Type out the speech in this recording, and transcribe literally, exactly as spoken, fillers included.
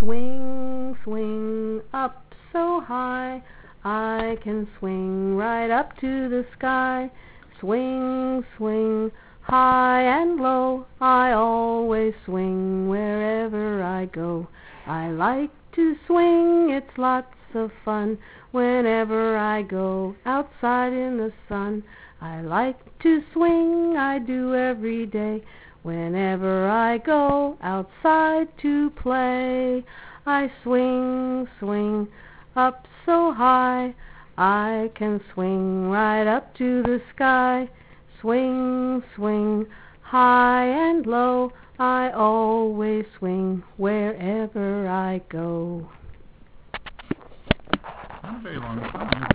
Swing, swing, up so high, I can swing right up to the sky. Swing, swing, high and low, I always swing wherever I go. I like to swing, it's lots of fun, whenever I go outside in the sun. I like to swing, I do every day, whenever I go outside to play. I swing, swing, up so high, I can swing right up to the sky. Swing, swing, high and low, I always swing wherever I go. Not a very long song, is it?